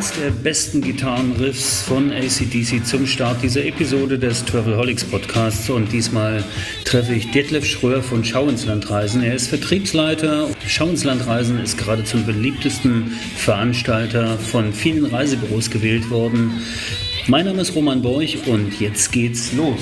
Eins der besten Gitarrenriffs von AC/DC zum Start dieser Episode des Travelholics Podcasts, und diesmal treffe ich Detlef Schröer von Schau ins Land Reisen. Er ist Vertriebsleiter. Schau ins Land Reisen ist gerade zum beliebtesten Veranstalter von vielen Reisebüros gewählt worden. Mein Name ist Roman Borch und jetzt geht's los.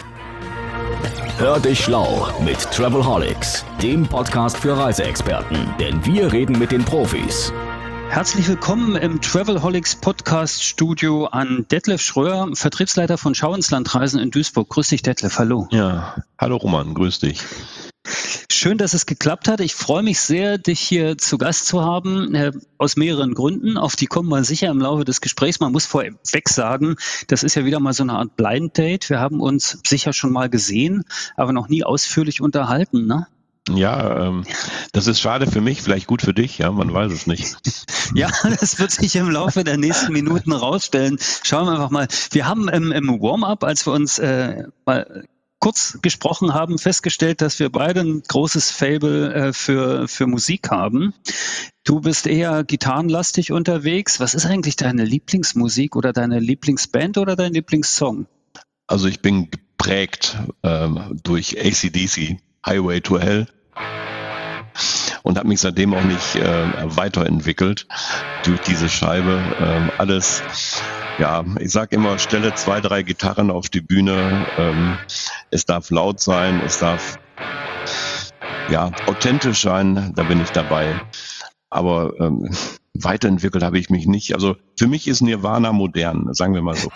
Hör dich schlau mit Travelholics, dem Podcast für Reiseexperten, denn wir reden mit den Profis. Herzlich willkommen im Travelholics Podcast Studio an Detlef Schröer, Vertriebsleiter von Schau ins Land Reisen in Duisburg. Grüß dich, Detlef, hallo. Ja, hallo Roman, grüß dich. Schön, dass es geklappt hat. Ich freue mich sehr, dich hier zu Gast zu haben, aus mehreren Gründen. Auf die kommen wir sicher im Laufe des Gesprächs. Man muss vorweg sagen, das ist ja wieder mal so eine Art Blind Date. Wir haben uns sicher schon mal gesehen, aber noch nie ausführlich unterhalten, ne? Ja, das ist schade für mich, vielleicht gut für dich, ja, man weiß es nicht. Ja, das wird sich im Laufe der nächsten Minuten rausstellen. Schauen wir einfach mal. Wir haben im Warm-up, als wir uns mal kurz gesprochen haben, festgestellt, dass wir beide ein großes Faible für Musik haben. Du bist eher gitarrenlastig unterwegs. Was ist eigentlich deine Lieblingsmusik oder deine Lieblingsband oder dein Lieblingssong? Also ich bin geprägt durch AC/DC, Highway to Hell. Und habe mich seitdem auch nicht weiterentwickelt durch diese Scheibe. Alles, ja, ich sage immer, stelle 2, 3 Gitarren auf die Bühne. Es darf laut sein, es darf ja authentisch sein, da bin ich dabei. Aber weiterentwickelt habe ich mich nicht. Also für mich ist Nirvana modern, sagen wir mal so.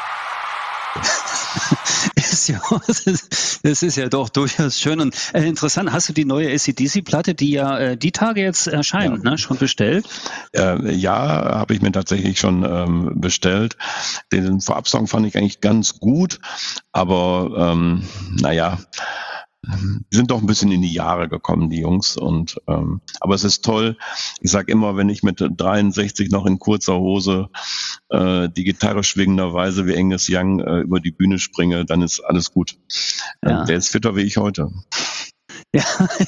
Das ist ja doch durchaus schön und interessant. Hast du die neue AC/DC-Platte, die ja die Tage jetzt erscheint, ja, ne, schon bestellt? Ja, habe ich mir tatsächlich schon bestellt. Den Vorabsong fand ich eigentlich ganz gut, aber naja, die sind doch ein bisschen in die Jahre gekommen, die Jungs. Und aber es ist toll. Ich sage immer, wenn ich mit 63 noch in kurzer Hose die Gitarre schwingenderweise wie Angus Young über die Bühne springe, dann ist alles gut. Ja. Der ist fitter wie ich heute. Ja,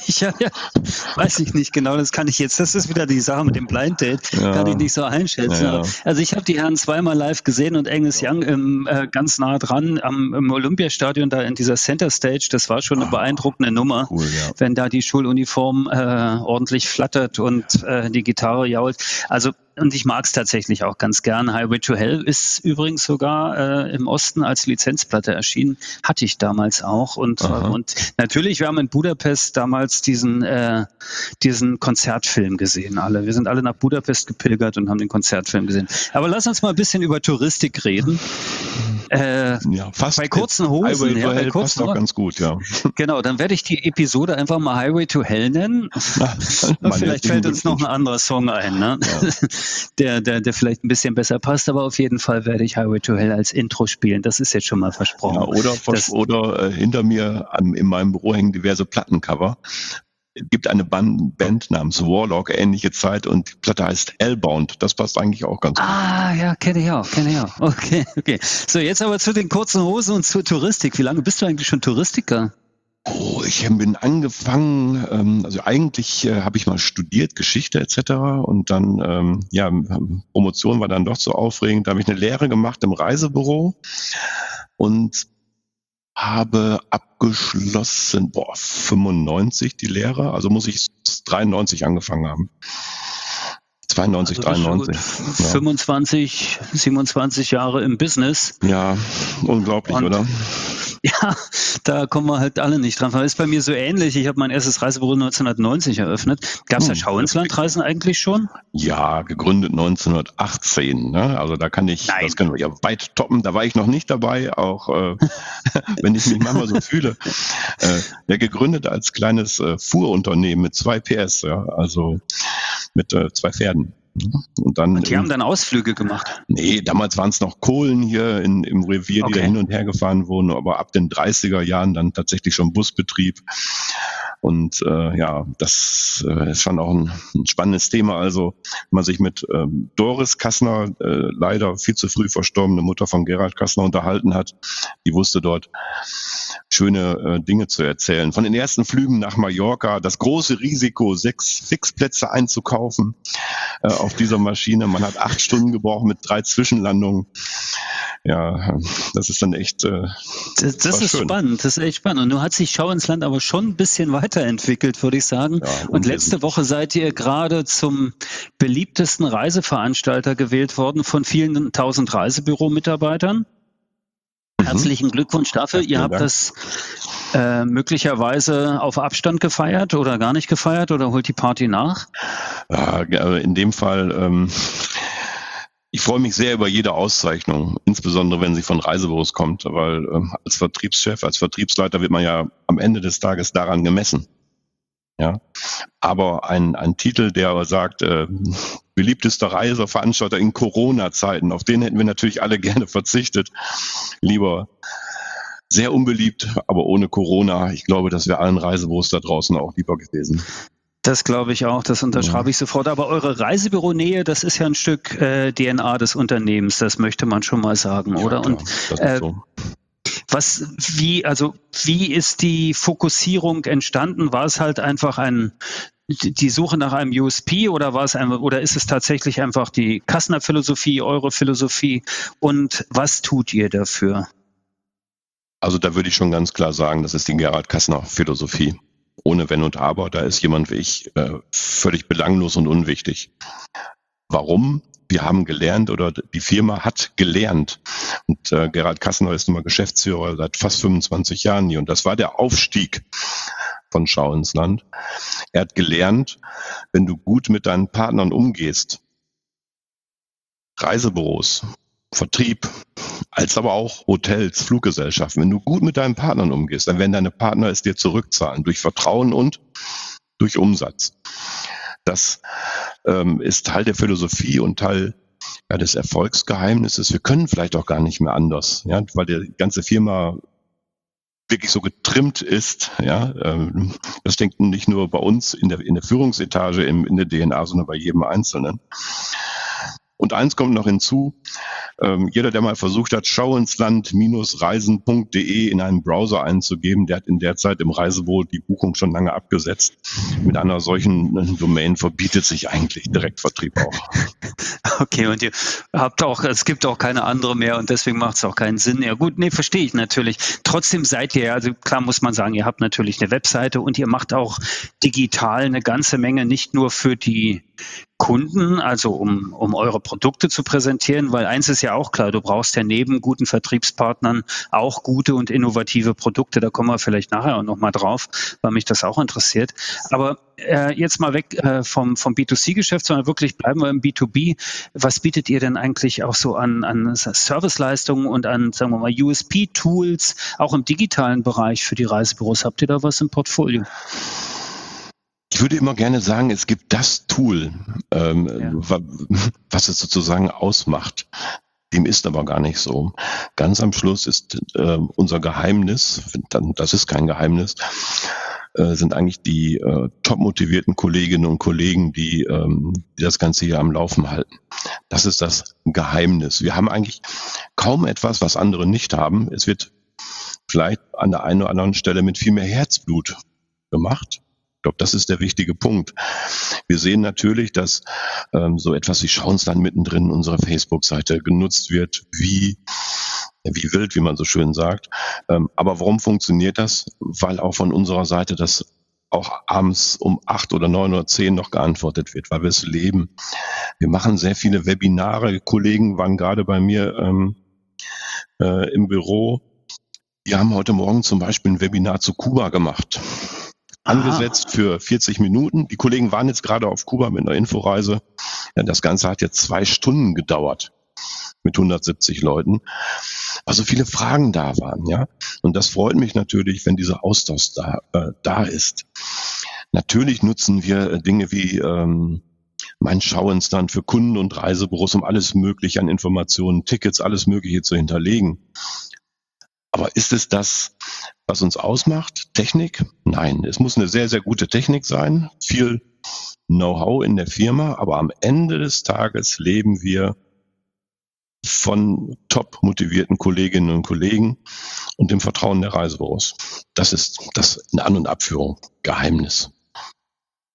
weiß ich nicht genau, das ist wieder die Sache mit dem Blind Date, kann ich nicht so einschätzen. Ja. Also ich habe die Herren zweimal live gesehen und Angus Young ganz nah dran im Olympiastadion, da in dieser Center Stage, das war schon eine beeindruckende Nummer, cool, ja. Wenn da die Schuluniform ordentlich flattert und die Gitarre jault. Also und ich mag es tatsächlich auch ganz gern. Highway to Hell ist übrigens sogar im Osten als Lizenzplatte erschienen. Hatte ich damals auch. Und natürlich, wir haben in Budapest damals diesen Konzertfilm gesehen. Wir sind alle nach Budapest gepilgert und haben den Konzertfilm gesehen. Aber lass uns mal ein bisschen über Touristik reden. Fast bei kurzen Hosen. Highway to Hell passt doch ganz gut, ja. Genau, dann werde ich die Episode einfach mal Highway to Hell nennen. Vielleicht fällt uns noch ein anderer Song ein, ne? Ja. Der vielleicht ein bisschen besser passt, aber auf jeden Fall werde ich Highway to Hell als Intro spielen. Das ist jetzt schon mal versprochen. Ja, oder hinter mir in meinem Büro hängen diverse Plattencover. Es gibt eine Band namens Warlock, ähnliche Zeit, und die Platte heißt Hellbound. Das passt eigentlich auch ganz gut. Ah, ja, kenne ich auch. Okay. So, jetzt aber zu den kurzen Hosen und zur Touristik. Wie lange bist du eigentlich schon Touristiker? Oh, ich bin angefangen, also eigentlich habe ich mal studiert, Geschichte etc. Und dann, Promotion war dann doch so aufregend. Da habe ich eine Lehre gemacht im Reisebüro und habe abgeschlossen, 95 die Lehre, also muss ich 93 angefangen haben. 92, also 93. 25, 27 Jahre im Business. Ja, unglaublich, oder? Ja, da kommen wir halt alle nicht dran. Das ist bei mir so ähnlich. Ich habe mein erstes Reisebüro 1990 eröffnet. Gab es ja Schau ins Land Reisen eigentlich schon? Ja, gegründet 1918. Ne? Also da das können wir ja weit toppen. Da war ich noch nicht dabei, auch wenn ich mich manchmal so fühle. Ja, gegründet als kleines Fuhrunternehmen mit 2 PS, ja, also mit 2 Pferden. Und die haben dann Ausflüge gemacht? Nee, damals waren es noch Kohlen hier im Revier, die da hin und her gefahren wurden, aber ab den 30er Jahren dann tatsächlich schon Busbetrieb. Und das ist schon auch ein spannendes Thema. Also wenn man sich mit Doris Kassner, leider viel zu früh verstorbene Mutter von Gerhard Kassner, unterhalten hat, die wusste dort schöne Dinge zu erzählen. Von den ersten Flügen nach Mallorca, das große Risiko, 6 Fixplätze einzukaufen auf dieser Maschine. Man hat 8 Stunden gebraucht mit 3 Zwischenlandungen. Ja, das ist dann echt das ist schön. Spannend, das ist echt spannend. Und nun hat sich Schau ins Land aber schon ein bisschen weiterentwickelt, würde ich sagen. Ja, und letzte Woche seid ihr gerade zum beliebtesten Reiseveranstalter gewählt worden von vielen 1000 Reisebüro-Mitarbeitern. Herzlichen Glückwunsch dafür. Ihr habt das möglicherweise auf Abstand gefeiert oder gar nicht gefeiert oder holt die Party nach? In dem Fall... Ich freue mich sehr über jede Auszeichnung, insbesondere wenn sie von Reisebüros kommt, weil als Vertriebschef, als Vertriebsleiter wird man ja am Ende des Tages daran gemessen. Ja, aber ein Titel, der sagt, beliebtester Reiseveranstalter in Corona-Zeiten, auf den hätten wir natürlich alle gerne verzichtet. Lieber sehr unbeliebt, aber ohne Corona. Ich glaube, das wäre allen Reisebüros da draußen auch lieber gewesen. Das glaube ich auch, das unterschreibe ich sofort. Aber eure Reisebüronähe, das ist ja ein Stück DNA des Unternehmens, das möchte man schon mal sagen, oder? Klar, und das ist so. Wie ist die Fokussierung entstanden? War es halt einfach die Suche nach einem USP oder oder ist es tatsächlich einfach die Kastner Philosophie, eure Philosophie? Und was tut ihr dafür? Also da würde ich schon ganz klar sagen, das ist die Gerhard Kastner Philosophie. Ohne Wenn und Aber, da ist jemand wie ich völlig belanglos und unwichtig. Warum? Wir haben gelernt oder die Firma hat gelernt. Und Gerhard Kastner ist nun mal Geschäftsführer seit fast 25 Jahren hier. Und das war der Aufstieg von Schau ins Land. Er hat gelernt, wenn du gut mit deinen Partnern umgehst, Reisebüros, Vertrieb, als aber auch Hotels, Fluggesellschaften. Wenn du gut mit deinen Partnern umgehst, dann werden deine Partner es dir zurückzahlen, durch Vertrauen und durch Umsatz. Das ist Teil der Philosophie und Teil des Erfolgsgeheimnisses. Wir können vielleicht auch gar nicht mehr anders, ja, weil die ganze Firma wirklich so getrimmt ist. Ja, das denkt nicht nur bei uns in der Führungsetage, in der DNA, sondern bei jedem Einzelnen. Und eins kommt noch hinzu, jeder, der mal versucht hat, schauinsland-reisen.de in einen Browser einzugeben, der hat in der Zeit im Reisebüro die Buchung schon lange abgesetzt. Mit einer solchen Domain verbietet sich eigentlich Direktvertrieb auch. Okay, und es gibt auch keine andere mehr und deswegen macht es auch keinen Sinn. Ja gut, verstehe ich natürlich. Trotzdem seid ihr, also klar muss man sagen, ihr habt natürlich eine Webseite und ihr macht auch digital eine ganze Menge, nicht nur für die Kunden, also um eure Produkte zu präsentieren, weil eins ist ja auch klar, du brauchst ja neben guten Vertriebspartnern auch gute und innovative Produkte, da kommen wir vielleicht nachher auch nochmal drauf, weil mich das auch interessiert. Aber jetzt mal weg vom B2C-Geschäft, sondern wirklich bleiben wir im B2B. Was bietet ihr denn eigentlich auch so an Serviceleistungen und an, sagen wir mal, USP-Tools, auch im digitalen Bereich für die Reisebüros? Habt ihr da was im Portfolio? Ich würde immer gerne sagen, es gibt das Tool, was es sozusagen ausmacht. Dem ist aber gar nicht so. Ganz am Schluss ist unser Geheimnis, das ist kein Geheimnis, sind eigentlich die top motivierten Kolleginnen und Kollegen, die das Ganze hier am Laufen halten. Das ist das Geheimnis. Wir haben eigentlich kaum etwas, was andere nicht haben. Es wird vielleicht an der einen oder anderen Stelle mit viel mehr Herzblut gemacht. Ich glaube, das ist der wichtige Punkt. Wir sehen natürlich, dass so etwas wie Schau ins Land mittendrin unsere Facebook-Seite genutzt wird, wie wild, wie man so schön sagt. Aber warum funktioniert das? Weil auch von unserer Seite das auch abends um 8 oder 9 oder 10 noch geantwortet wird, weil wir es leben. Wir machen sehr viele Webinare. Kollegen waren gerade bei mir im Büro. Die haben heute Morgen zum Beispiel ein Webinar zu Kuba gemacht. Angesetzt für 40 Minuten. Die Kollegen waren jetzt gerade auf Kuba mit einer Inforeise. Ja, das Ganze hat jetzt 2 Stunden gedauert mit 170 Leuten, weil so viele Fragen da waren. Ja, und das freut mich natürlich, wenn dieser Austausch da ist. Natürlich nutzen wir Dinge wie mein Schau ins Land für Kunden und Reisebüros, um alles Mögliche an Informationen, Tickets, alles Mögliche zu hinterlegen. Aber ist es das, was uns ausmacht? Technik? Nein, es muss eine sehr, sehr gute Technik sein, viel Know-how in der Firma, aber am Ende des Tages leben wir von top motivierten Kolleginnen und Kollegen und dem Vertrauen der Reisebüros. Das ist das in An- und Abführung, Geheimnis.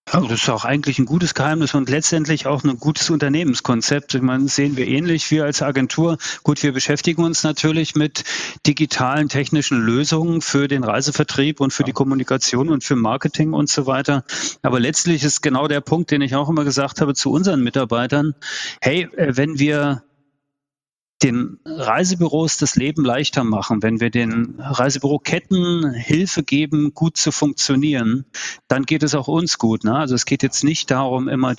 Also das ist auch eigentlich ein gutes Geheimnis und letztendlich auch ein gutes Unternehmenskonzept. Ich meine, sehen wir ähnlich, wir als Agentur. Gut, wir beschäftigen uns natürlich mit digitalen technischen Lösungen für den Reisevertrieb und für die Kommunikation und für Marketing und so weiter. Aber letztlich ist genau der Punkt, den ich auch immer gesagt habe zu unseren Mitarbeitern. Hey, wenn wir den Reisebüros das Leben leichter machen, wenn wir den Reisebüroketten Hilfe geben, gut zu funktionieren, dann geht es auch uns gut. Ne? Also es geht jetzt nicht darum, immer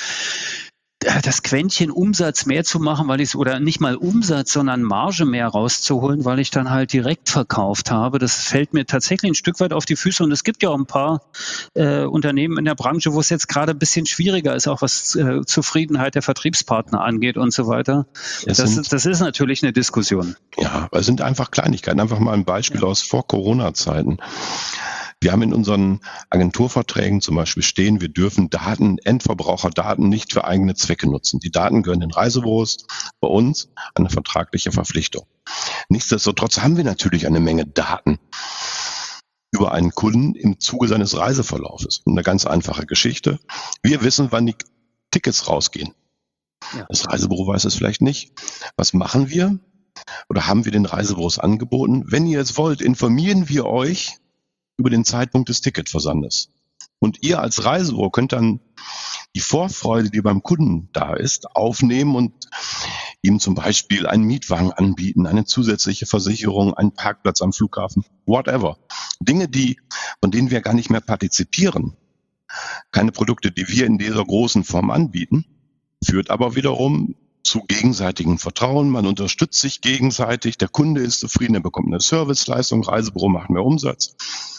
das Quäntchen Umsatz mehr zu machen, oder nicht mal Umsatz, sondern Marge mehr rauszuholen, weil ich dann halt direkt verkauft habe. Das fällt mir tatsächlich ein Stück weit auf die Füße und es gibt ja auch ein paar Unternehmen in der Branche, wo es jetzt gerade ein bisschen schwieriger ist, auch was Zufriedenheit der Vertriebspartner angeht und so weiter. Das ist natürlich eine Diskussion. Ja, es sind einfach Kleinigkeiten. Einfach mal ein Beispiel aus Vor-Corona-Zeiten. Wir haben in unseren Agenturverträgen zum Beispiel stehen, wir dürfen Endverbraucherdaten nicht für eigene Zwecke nutzen. Die Daten gehören den Reisebüros, bei uns eine vertragliche Verpflichtung. Nichtsdestotrotz haben wir natürlich eine Menge Daten über einen Kunden im Zuge seines Reiseverlaufes. Eine ganz einfache Geschichte. Wir wissen, wann die Tickets rausgehen. Ja. Das Reisebüro weiß es vielleicht nicht. Was machen wir? Oder haben wir den Reisebüros angeboten? Wenn ihr es wollt, informieren wir euch über den Zeitpunkt des Ticketversandes. Und ihr als Reisebüro könnt dann die Vorfreude, die beim Kunden da ist, aufnehmen und ihm zum Beispiel einen Mietwagen anbieten, eine zusätzliche Versicherung, einen Parkplatz am Flughafen, whatever. Dinge, von denen wir gar nicht mehr partizipieren. Keine Produkte, die wir in dieser großen Form anbieten, führt aber wiederum zu gegenseitigem Vertrauen. Man unterstützt sich gegenseitig. Der Kunde ist zufrieden, er bekommt eine Serviceleistung, Reisebüro macht mehr Umsatz.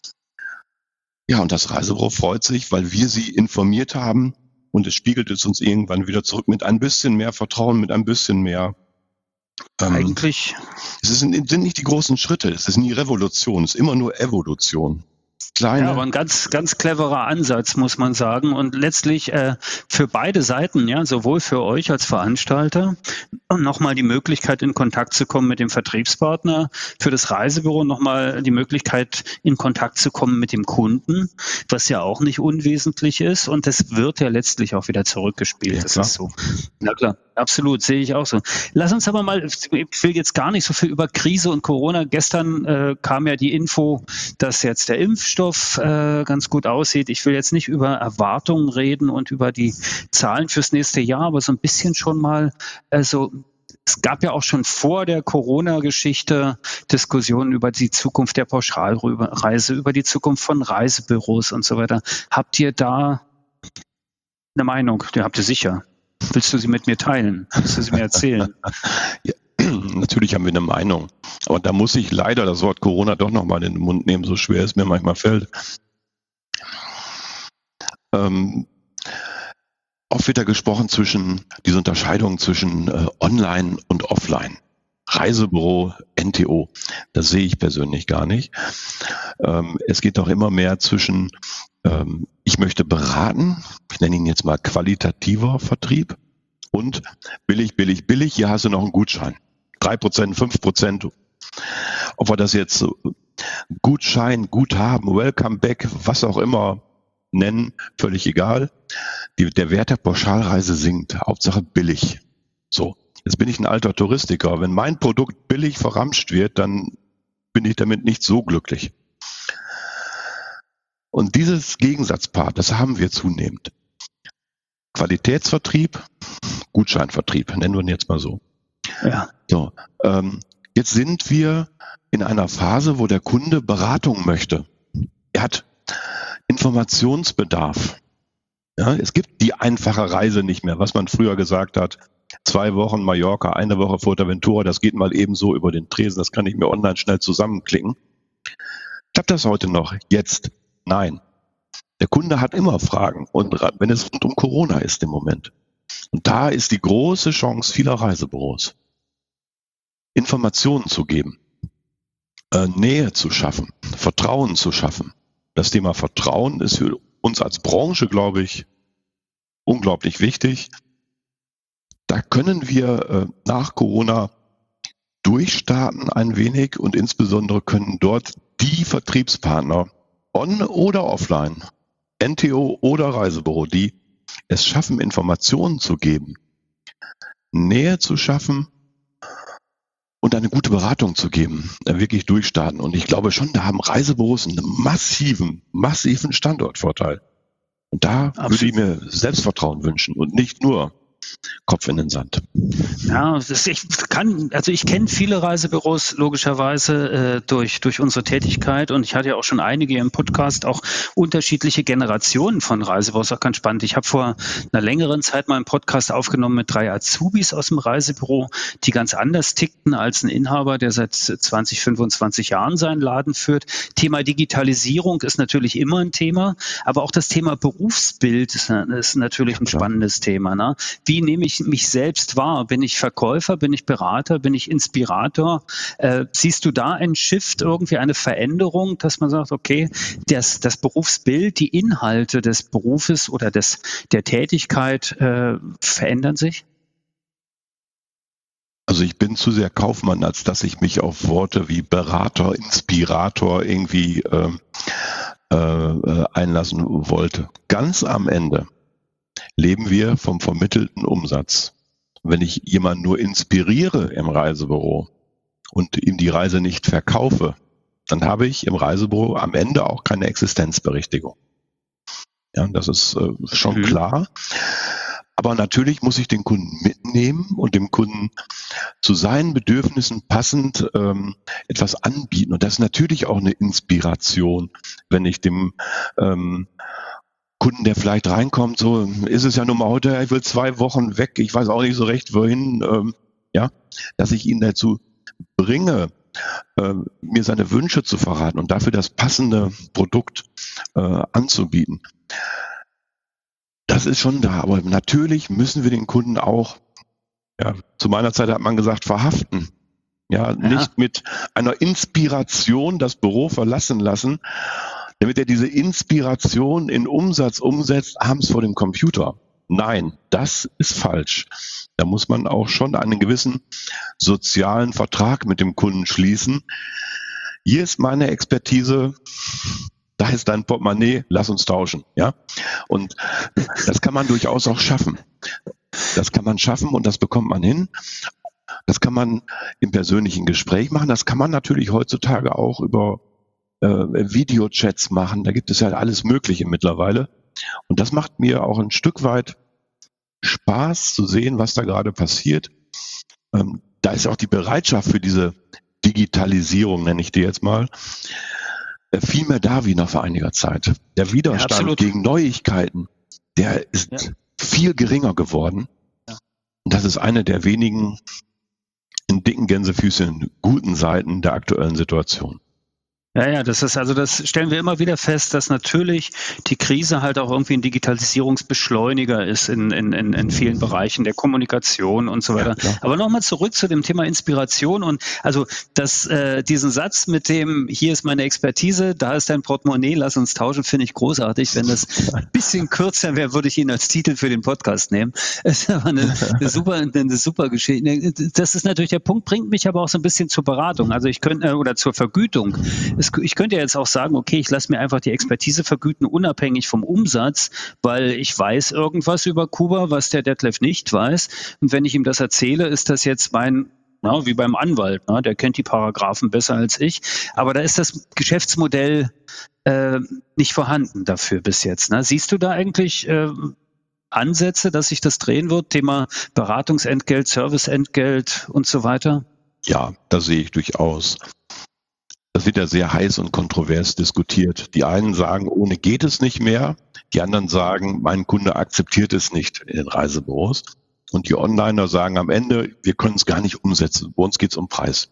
Ja, und das Reisebüro freut sich, weil wir sie informiert haben und es spiegelt es uns irgendwann wieder zurück mit ein bisschen mehr Vertrauen, mit ein bisschen mehr. Eigentlich. Sind nicht die großen Schritte, es ist nie Revolution, es ist immer nur Evolution. Ja, aber ein ganz, ganz cleverer Ansatz, muss man sagen. Und letztlich für beide Seiten, ja, sowohl für euch als Veranstalter, nochmal die Möglichkeit, in Kontakt zu kommen mit dem Vertriebspartner, für das Reisebüro nochmal die Möglichkeit, in Kontakt zu kommen mit dem Kunden, was ja auch nicht unwesentlich ist. Und das wird ja letztlich auch wieder zurückgespielt. Ja, das ist so. Na klar. Absolut, sehe ich auch so. Lass uns aber mal, ich will jetzt gar nicht so viel über Krise und Corona. Gestern kam ja die Info, dass jetzt der Impfstoff ganz gut aussieht. Ich will jetzt nicht über Erwartungen reden und über die Zahlen fürs nächste Jahr, aber so ein bisschen schon mal, es gab ja auch schon vor der Corona-Geschichte Diskussionen über die Zukunft der Pauschalreise, über die Zukunft von Reisebüros und so weiter. Habt ihr da eine Meinung? Die habt ihr sicher. Willst du sie mit mir teilen? Willst du sie mir erzählen? Ja, natürlich haben wir eine Meinung. Aber da muss ich leider das Wort Corona doch nochmal in den Mund nehmen, so schwer es mir manchmal fällt. Oft wird da gesprochen diese Unterscheidung zwischen Online und Offline. Reisebüro, NTO. Das sehe ich persönlich gar nicht. Es geht doch immer mehr zwischen ich möchte beraten, ich nenne ihn jetzt mal qualitativer Vertrieb und billig, hier hast du noch einen Gutschein. 3%, 5%. Ob wir das jetzt Gutschein, Guthaben, Welcome Back, was auch immer nennen, völlig egal. Der Wert der Pauschalreise sinkt. Hauptsache billig. So, jetzt bin ich ein alter Touristiker. Wenn mein Produkt billig verramscht wird, dann bin ich damit nicht so glücklich. Und dieses Gegensatzpaar, das haben wir zunehmend. Qualitätsvertrieb, Gutscheinvertrieb, nennen wir ihn jetzt mal so. Ja. So, jetzt sind wir in einer Phase, wo der Kunde Beratung möchte. Er hat Informationsbedarf. Ja, es gibt die einfache Reise nicht mehr, was man früher gesagt hat. 2 Wochen Mallorca, 1 Woche Fuerteventura, das geht mal eben so über den Tresen, das kann ich mir online schnell zusammenklicken. Klappt das heute noch? Jetzt? Nein. Der Kunde hat immer Fragen, und wenn es rund um Corona ist im Moment. Und da ist die große Chance vieler Reisebüros, Informationen zu geben, Nähe zu schaffen, Vertrauen zu schaffen. Das Thema Vertrauen ist für uns als Branche, glaube ich, unglaublich wichtig. Da können wir nach Corona durchstarten ein wenig und insbesondere können dort die Vertriebspartner on oder offline NTO oder Reisebüro, die es schaffen, Informationen zu geben, Nähe zu schaffen und eine gute Beratung zu geben, wirklich durchstarten. Und ich glaube schon, da haben Reisebüros einen massiven Standortvorteil. Und da würde ich mir Selbstvertrauen wünschen und nicht nur Kopf in den Sand. Ja, ich kenne viele Reisebüros logischerweise durch unsere Tätigkeit, und ich hatte ja auch schon einige im Podcast, auch unterschiedliche Generationen von Reisebüros, auch ganz spannend. Ich habe vor einer längeren Zeit mal einen Podcast aufgenommen mit 3 Azubis aus dem Reisebüro, die ganz anders tickten als ein Inhaber, der seit 20, 25 Jahren seinen Laden führt. Thema Digitalisierung ist natürlich immer ein Thema, aber auch das Thema Berufsbild ist natürlich ein spannendes Thema, ne? Wie nehme ich mich selbst wahr? Bin ich Verkäufer? Bin ich Berater? Bin ich Inspirator? Siehst du da einen Shift, irgendwie eine Veränderung, dass man sagt, okay, das Berufsbild, die Inhalte des Berufes oder der Tätigkeit verändern sich? Also ich bin zu sehr Kaufmann, als dass ich mich auf Worte wie Berater, Inspirator irgendwie einlassen wollte. Ganz am Ende leben wir vom vermittelten Umsatz. Wenn ich jemanden nur inspiriere im Reisebüro und ihm die Reise nicht verkaufe, dann habe ich im Reisebüro am Ende auch keine Existenzberechtigung. Ja, das ist schon klar. Aber natürlich muss ich den Kunden mitnehmen und dem Kunden zu seinen Bedürfnissen passend etwas anbieten. Und das ist natürlich auch eine Inspiration, wenn ich dem Kunden, der vielleicht reinkommt, so ist es ja nun mal heute, ich will 2 Wochen weg, ich weiß auch nicht so recht, wohin, dass ich ihn dazu bringe, mir seine Wünsche zu verraten und dafür das passende Produkt anzubieten. Das ist schon da, aber natürlich müssen wir den Kunden auch, zu meiner Zeit hat man gesagt, verhaften. Nicht mit einer Inspiration das Büro verlassen lassen, damit er diese Inspiration in Umsatz umsetzt, abends vor dem Computer. Nein, das ist falsch. Da muss man auch schon einen gewissen sozialen Vertrag mit dem Kunden schließen. Hier ist meine Expertise, da ist dein Portemonnaie, lass uns tauschen. Ja? Und das kann man durchaus auch schaffen. Das kann man schaffen und das bekommt man hin. Das kann man im persönlichen Gespräch machen. Das kann man natürlich heutzutage auch über Videochats machen. Da gibt es ja alles Mögliche mittlerweile. Und das macht mir auch ein Stück weit Spaß zu sehen, was da gerade passiert. Da ist auch die Bereitschaft für diese Digitalisierung, nenne ich die jetzt mal, viel mehr da wie noch vor einiger Zeit. Der Widerstand gegen Neuigkeiten, der ist viel geringer geworden. Ja. Und das ist eine der wenigen in dicken Gänsefüßchen guten Seiten der aktuellen Situation. Ja, das stellen wir immer wieder fest, dass natürlich die Krise halt auch irgendwie ein Digitalisierungsbeschleuniger ist in vielen Bereichen der Kommunikation und so weiter. Ja, aber nochmal zurück zu dem Thema Inspiration und also diesen Satz mit dem, hier ist meine Expertise, da ist dein Portemonnaie, lass uns tauschen, finde ich großartig. Wenn das ein bisschen kürzer wäre, würde ich ihn als Titel für den Podcast nehmen. Das ist aber eine super Geschichte. Das ist natürlich der Punkt, bringt mich aber auch so ein bisschen zur Beratung. Also oder zur Vergütung. Ich könnte jetzt auch sagen, okay, ich lasse mir einfach die Expertise vergüten, unabhängig vom Umsatz, weil ich weiß irgendwas über Kuba, was der Detlef nicht weiß. Und wenn ich ihm das erzähle, ist das jetzt wie beim Anwalt, ne? Der kennt die Paragraphen besser als ich. Aber da ist das Geschäftsmodell nicht vorhanden dafür bis jetzt. Ne? Siehst du da eigentlich Ansätze, dass sich das drehen wird? Thema Beratungsentgelt, Serviceentgelt und so weiter? Ja, das sehe ich durchaus. Das wird ja sehr heiß und kontrovers diskutiert. Die einen sagen, ohne geht es nicht mehr. Die anderen sagen, mein Kunde akzeptiert es nicht in den Reisebüros. Und die Onliner sagen am Ende, wir können es gar nicht umsetzen. Bei uns geht es um Preis.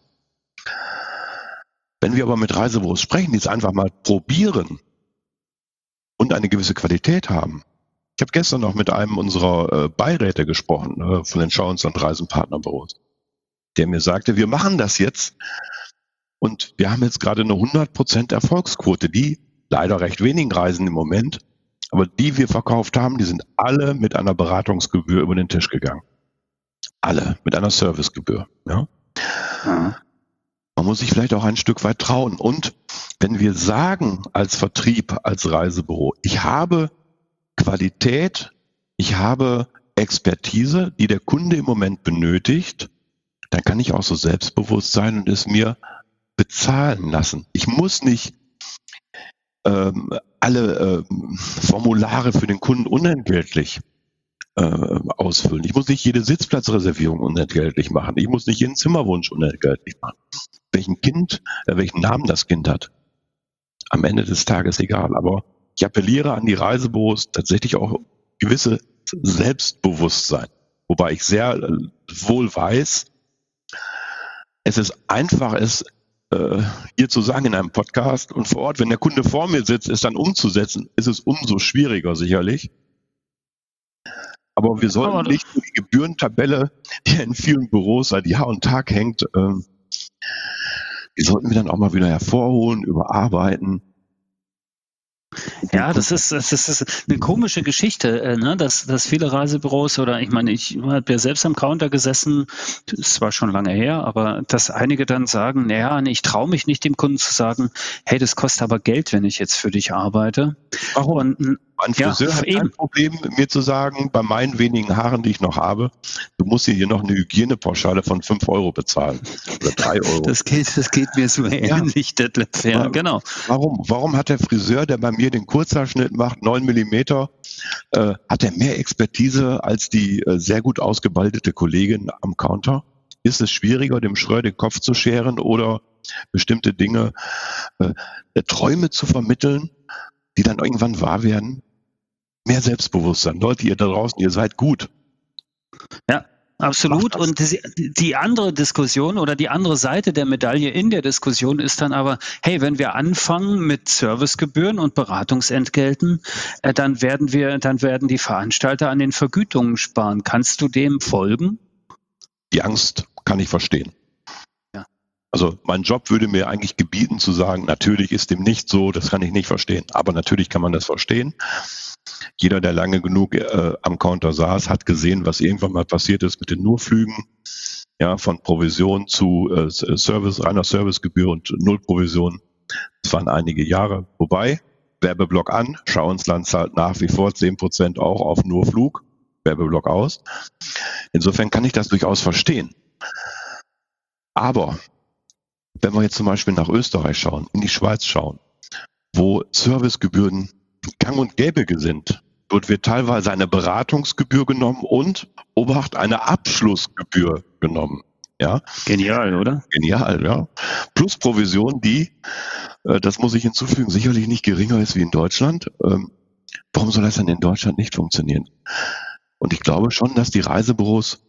Wenn wir aber mit Reisebüros sprechen, die es einfach mal probieren und eine gewisse Qualität haben. Ich habe gestern noch mit einem unserer Beiräte gesprochen, von den Schauens- und Reisenpartnerbüros, der mir sagte, wir machen das jetzt. Und wir haben jetzt gerade eine 100% Erfolgsquote, die leider recht wenigen Reisen im Moment, aber die wir verkauft haben, die sind alle mit einer Beratungsgebühr über den Tisch gegangen. Alle mit einer Servicegebühr. Ja? Man muss sich vielleicht auch ein Stück weit trauen. Und wenn wir sagen als Vertrieb, als Reisebüro, ich habe Qualität, ich habe Expertise, die der Kunde im Moment benötigt, dann kann ich auch so selbstbewusst sein und es mir bezahlen lassen. Ich muss nicht alle Formulare für den Kunden unentgeltlich ausfüllen. Ich muss nicht jede Sitzplatzreservierung unentgeltlich machen. Ich muss nicht jeden Zimmerwunsch unentgeltlich machen. Welchen Namen das Kind hat, am Ende des Tages egal. Aber ich appelliere an die Reisebüros tatsächlich auch gewisse Selbstbewusstsein. Wobei ich sehr wohl weiß, es ist einfach, hier zu sagen in einem Podcast und vor Ort, wenn der Kunde vor mir sitzt, es dann umzusetzen, ist es umso schwieriger sicherlich. Aber wir sollten nicht nur die Gebührentabelle, die in vielen Büros seit Jahr und Tag hängt, die sollten wir dann auch mal wieder hervorholen, überarbeiten. Ja, das ist eine komische Geschichte, ne? Dass viele Reisebüros oder ich meine, ich habe ja selbst am Counter gesessen, das ist zwar schon lange her, aber dass einige dann sagen, naja, ich traue mich nicht dem Kunden zu sagen, hey, das kostet aber Geld, wenn ich jetzt für dich arbeite. Warum? Und ein Friseur hat kein Problem, mir zu sagen, bei meinen wenigen Haaren, die ich noch habe, du musst hier noch eine Hygienepauschale von 5 € bezahlen oder 3 €. Das geht mir so ähnlich, Detlef. Ja, genau. Warum hat der Friseur, der bei mir den Kurzhaarschnitt macht, 9 mm, hat er mehr Expertise als die sehr gut ausgebildete Kollegin am Counter? Ist es schwieriger, dem Schröer den Kopf zu scheren oder bestimmte Dinge, Träume zu vermitteln, die dann irgendwann wahr werden? Mehr Selbstbewusstsein. Leute, ihr da draußen, ihr seid gut. Ja, absolut. Und die andere Diskussion oder die andere Seite der Medaille in der Diskussion ist dann aber, hey, wenn wir anfangen mit Servicegebühren und Beratungsentgelten, dann werden die Veranstalter an den Vergütungen sparen. Kannst du dem folgen? Die Angst kann ich verstehen. Ja. Also mein Job würde mir eigentlich gebieten zu sagen, natürlich ist dem nicht so, das kann ich nicht verstehen. Aber natürlich kann man das verstehen. Jeder, der lange genug am Counter saß, hat gesehen, was irgendwann mal passiert ist mit den Nurflügen, ja, von Provision zu reiner Servicegebühr und Null Provision. Das waren einige Jahre. Wobei, Werbeblock an, Schauinsland zahlt nach wie vor 10% auch auf Nurflug, Werbeblock aus. Insofern kann ich das durchaus verstehen. Aber wenn wir jetzt zum Beispiel nach Österreich schauen, in die Schweiz schauen, wo Servicegebühren gang und gäbe sind, dort wird teilweise eine Beratungsgebühr genommen und, Obacht, eine Abschlussgebühr genommen. Ja? Genial, oder? Genial, ja. Plus Provision, die, das muss ich hinzufügen, sicherlich nicht geringer ist wie in Deutschland. Warum soll das denn in Deutschland nicht funktionieren? Und ich glaube schon, dass die Reisebüros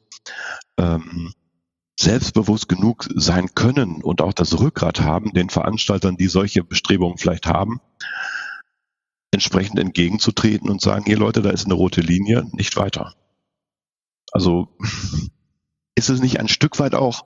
selbstbewusst genug sein können und auch das Rückgrat haben, den Veranstaltern, die solche Bestrebungen vielleicht haben, entsprechend entgegenzutreten und sagen, hier Leute, da ist eine rote Linie, nicht weiter. Also ist es nicht ein Stück weit auch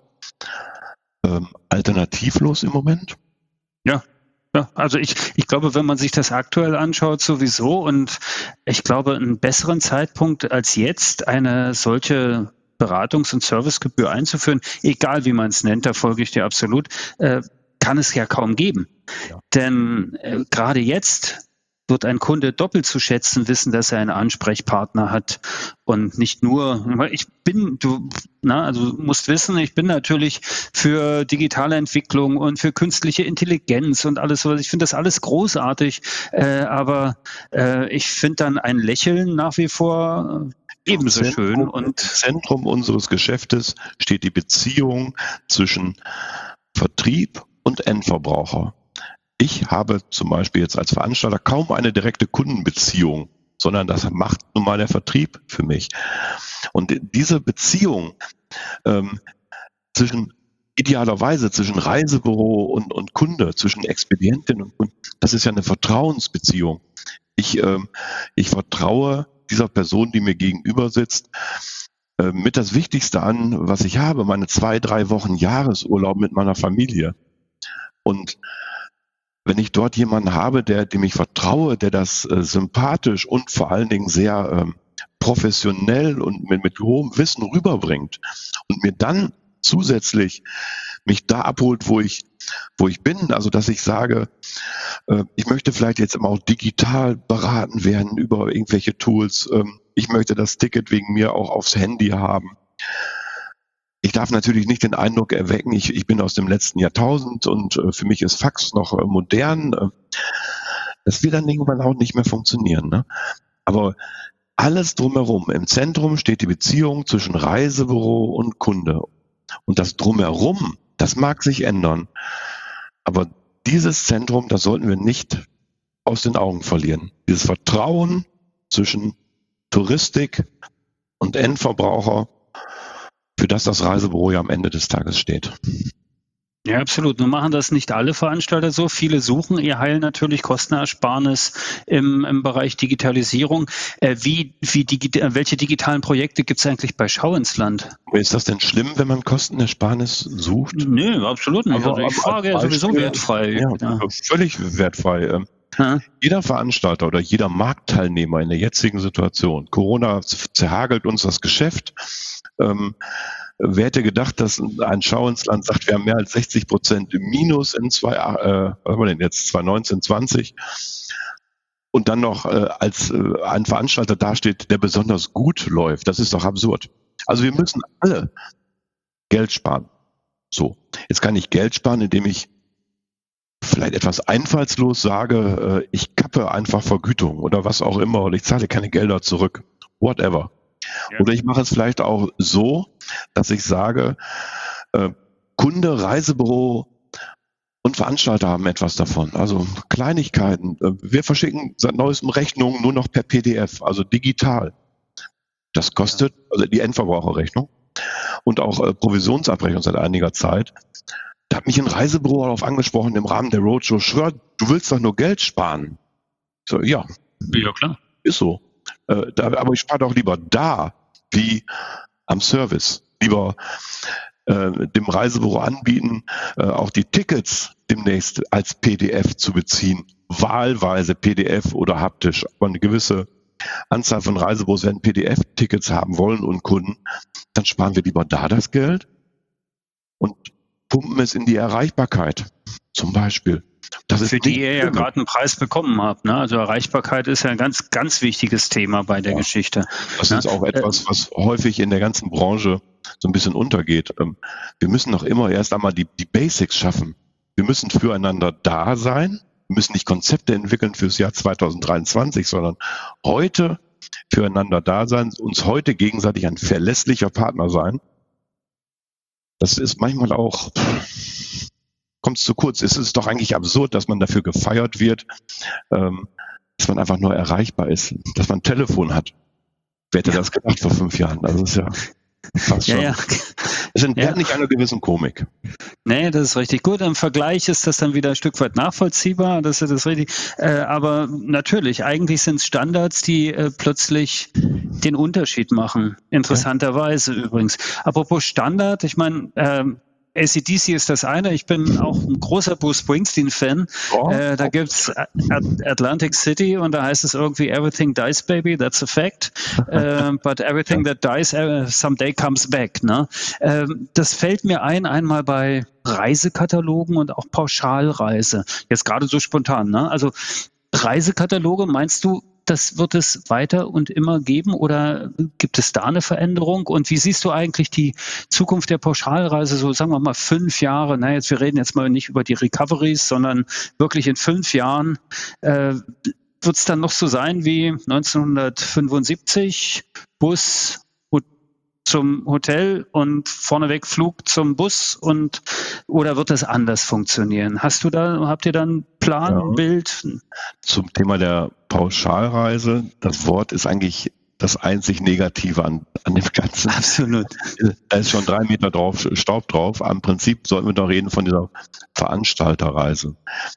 alternativlos im Moment? Ja. Ja, also ich glaube, wenn man sich das aktuell anschaut, sowieso, und ich glaube, einen besseren Zeitpunkt als jetzt, eine solche Beratungs- und Servicegebühr einzuführen, egal wie man es nennt, da folge ich dir absolut, kann es ja kaum geben. Ja. Denn gerade jetzt wird ein Kunde doppelt zu schätzen wissen, dass er einen Ansprechpartner hat und nicht nur, du musst wissen, ich bin natürlich für digitale Entwicklung und für künstliche Intelligenz und alles sowas. Ich finde das alles großartig, aber ich finde dann ein Lächeln nach wie vor ebenso schön. Und im Zentrum unseres Geschäftes steht die Beziehung zwischen Vertrieb und Endverbraucher. Ich habe zum Beispiel jetzt als Veranstalter kaum eine direkte Kundenbeziehung, sondern das macht nun mal der Vertrieb für mich. Und diese Beziehung idealerweise zwischen Reisebüro und Kunde, zwischen Expedientin und Kunde, das ist ja eine Vertrauensbeziehung. Ich vertraue dieser Person, die mir gegenüber sitzt, mit das Wichtigste an, was ich habe, meine 2-3 Wochen Jahresurlaub mit meiner Familie. Und wenn ich dort jemanden habe, dem ich vertraue, der das sympathisch und vor allen Dingen sehr professionell und mit hohem Wissen rüberbringt und mir dann zusätzlich mich da abholt, wo ich wo ich bin, also dass ich sage, ich möchte vielleicht jetzt immer auch digital beraten werden über irgendwelche Tools. Ich möchte das Ticket wegen mir auch aufs Handy haben. Ich darf natürlich nicht den Eindruck erwecken, ich bin aus dem letzten Jahrtausend und für mich ist Fax noch modern. Das wird dann irgendwann auch nicht mehr funktionieren. Ne? Aber alles drumherum, im Zentrum steht die Beziehung zwischen Reisebüro und Kunde. Und das drumherum, das mag sich ändern. Aber dieses Zentrum, das sollten wir nicht aus den Augen verlieren. Dieses Vertrauen zwischen Touristik und Endverbraucher, für das Reisebüro ja am Ende des Tages steht. Ja, absolut. Nun machen das nicht alle Veranstalter so. Viele suchen ihr Heil natürlich, Kostenersparnis im Bereich Digitalisierung. Welche digitalen Projekte gibt es eigentlich bei Schau ins Land? Ist das denn schlimm, wenn man Kostenersparnis sucht? Nö, absolut nicht. Also ich frage ja sowieso wertfrei. Ja. Völlig wertfrei. Jeder Veranstalter oder jeder Marktteilnehmer in der jetzigen Situation, Corona zerhagelt uns das Geschäft. Wer hätte gedacht, dass ein Schau ins Land sagt, wir haben mehr als 60% im Minus in 2019, 20 und dann noch als ein Veranstalter dasteht, der besonders gut läuft. Das ist doch absurd. Also wir müssen alle Geld sparen. So, jetzt kann ich Geld sparen, indem ich vielleicht etwas einfallslos sage, ich kappe einfach Vergütung oder was auch immer oder ich zahle keine Gelder zurück. Whatever. Ja. Oder ich mache es vielleicht auch so, dass ich sage, Kunde, Reisebüro und Veranstalter haben etwas davon. Also Kleinigkeiten. Wir verschicken seit neuestem Rechnungen nur noch per PDF, also digital. Das kostet, also die Endverbraucherrechnung und auch Provisionsabrechnung seit einiger Zeit. Da hat mich ein Reisebüro darauf angesprochen im Rahmen der Roadshow, schwör, du willst doch nur Geld sparen. So, ja. Ja, klar. Ist so. Aber ich spare doch lieber da, wie am Service. Lieber dem Reisebüro anbieten, auch die Tickets demnächst als PDF zu beziehen. Wahlweise PDF oder haptisch. Aber eine gewisse Anzahl von Reisebüros werden PDF-Tickets haben wollen und Kunden. Dann sparen wir lieber da das Geld und pumpen es in die Erreichbarkeit, zum Beispiel. Das ist für die ihr ja gerade einen Preis bekommen habt. Ne? Also Erreichbarkeit ist ja ein ganz, ganz wichtiges Thema bei der Geschichte. Das ist auch etwas, was häufig in der ganzen Branche so ein bisschen untergeht. Wir müssen noch immer erst einmal die Basics schaffen. Wir müssen füreinander da sein. Wir müssen nicht Konzepte entwickeln fürs Jahr 2023, sondern heute füreinander da sein, uns heute gegenseitig ein verlässlicher Partner sein. Das ist manchmal auch, kommt es zu kurz. Es ist doch eigentlich absurd, dass man dafür gefeiert wird, dass man einfach nur erreichbar ist, dass man ein Telefon hat. Wer hätte das gedacht vor 5 Jahren? Das ist ja fast schon. Es entbehrt nicht einer gewissen Komik. Nee, das ist richtig gut. Im Vergleich ist das dann wieder ein Stück weit nachvollziehbar. Das ist das richtig. Aber natürlich, eigentlich sind es Standards, die plötzlich den Unterschied machen. Interessanterweise übrigens. Apropos Standard, ich meine, AC/DC ist das eine. Ich bin auch ein großer Bruce Springsteen-Fan. Da gibt's Atlantic City und da heißt es irgendwie Everything dies, baby, that's a fact. But everything that dies someday comes back. Ne? Das fällt mir einmal bei Reisekatalogen und auch Pauschalreise. Jetzt gerade so spontan. Ne? Also Reisekataloge, meinst du, das wird es weiter und immer geben oder gibt es da eine Veränderung? Und wie siehst du eigentlich die Zukunft der Pauschalreise, so sagen wir mal 5 Jahre? Wir reden jetzt mal nicht über die Recoveries, sondern wirklich in 5 Jahren wird es dann noch so sein wie 1975, Bus zum Hotel und vorneweg Flug zum Bus oder wird das anders funktionieren? Habt ihr da einen Plan, ein Bild? Zum Thema der Pauschalreise, das Wort ist eigentlich das einzig Negative an dem Ganzen. Absolut. Da ist schon 3 Meter Staub drauf. Im Prinzip sollten wir doch reden von dieser Veranstalterreise.